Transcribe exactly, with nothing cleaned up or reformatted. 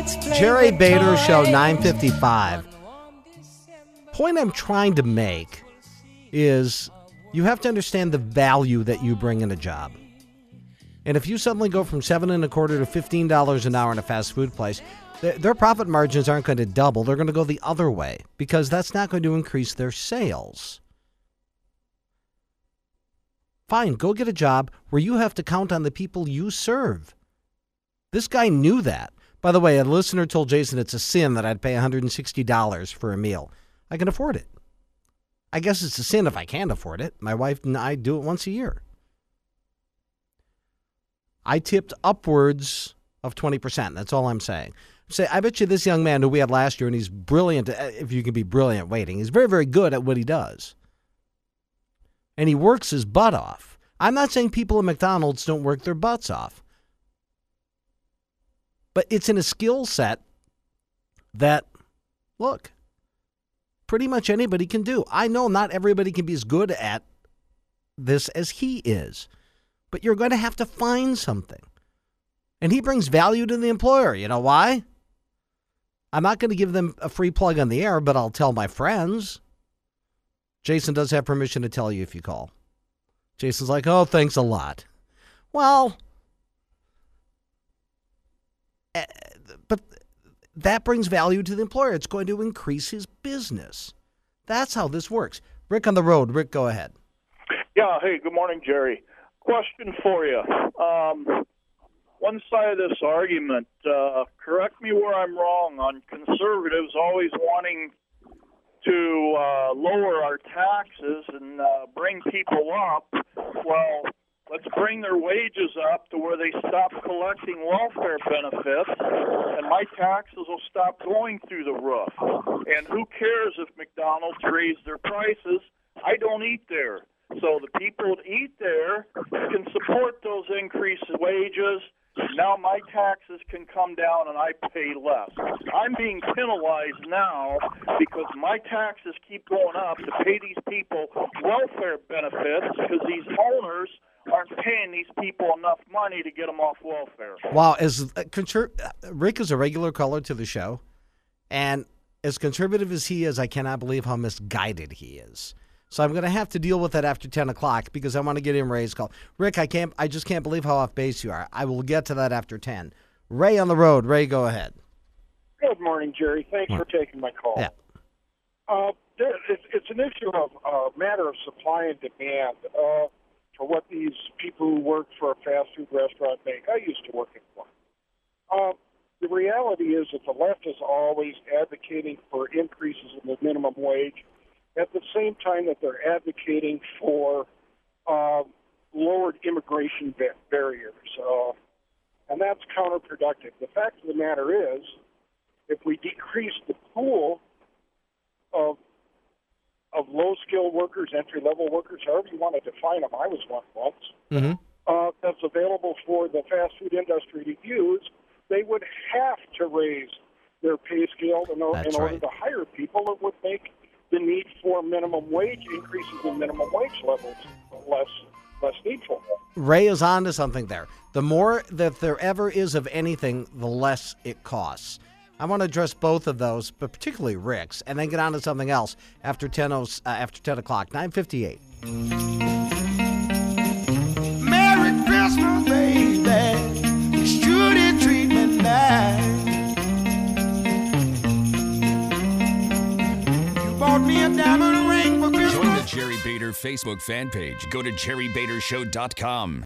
Jerry Bader Show, nine fifty-five. Point I'm trying to make is you have to understand the value that you bring in a job. And if you suddenly go from seven and a quarter to fifteen dollars an hour in a fast food place, th- their profit margins aren't going to double. They're going to go the other way because that's not going to increase their sales. Fine, go get a job where you have to count on the people you serve. This guy knew that. By the way, a listener told Jason it's a sin that I'd pay one hundred sixty dollars for a meal. I can afford it. I guess it's a sin if I can't afford it. My wife and I do it once a year. I tipped upwards of twenty percent. That's all I'm saying. Say, I bet you this young man who we had last year, and he's brilliant, if you can be brilliant waiting, he's very, very good at what he does. And he works his butt off. I'm not saying people at McDonald's don't work their butts off. But it's in a skill set that, look, pretty much anybody can do. I know not everybody can be as good at this as he is. But you're going to have to find something. And he brings value to the employer. You know why? I'm not going to give them a free plug on the air, but I'll tell my friends. Jason does have permission to tell you if you call. Jason's like, oh, thanks a lot. Well, but that brings value to the employer. It's going to increase his business. That's how this works. Rick on the road. Rick, go ahead. Yeah, hey, good morning, Jerry. Question for you. Um, one side of this argument, uh, correct me where I'm wrong, on conservatives always wanting to uh, lower our taxes and uh, bring people up. Well, let's bring their wages up to where they stop collecting welfare benefits, and my taxes will stop going through the roof. And who cares if McDonald's raised their prices? I don't eat there. So the people that eat there can support those increased wages. Now my taxes can come down and I pay less. I'm being penalized now because my taxes keep going up to pay these people welfare benefits because these owners aren't paying these people enough money to get them off welfare. Wow, as uh, conser- Rick is a regular caller to the show, and as conservative as he is, I cannot believe how misguided he is. So I'm going to have to deal with that after ten o'clock because I want to get in Ray's call. Rick, I can't. I just can't believe how off base you are. I will get to that after ten. Ray on the road. Ray, go ahead. Good morning, Jerry. Thanks for taking my call. Yeah. Uh, there, it's, it's an issue of a uh, matter of supply and demand uh, for what these people who work for a fast food restaurant make. I used to work in one. Uh, the reality is that the left is always advocating for increases in the minimum wage, at the same time that they're advocating for uh, lowered immigration ba- barriers. Uh, and that's counterproductive. The fact of the matter is, if we decrease the pool of of low-skilled workers, entry-level workers, however you want to define them, I was one once, Mm-hmm. uh, that's available for the fast food industry to use, they would have to raise their pay scale in, o- in order right. to hire people. It would make the need for minimum wage increases in minimum wage levels less less needful. Ray is on to something there. The more that there ever is of anything, the less it costs. I want to address both of those, but particularly Rick's, and then get on to something else after ten, uh, after ten o'clock, nine fifty-eight. Merry Christmas, baby. Should it treat me nice? Bought me a diamond ring for Christmas. Join the Jerry Bader Facebook fan page. Go to jerry bader show dot com.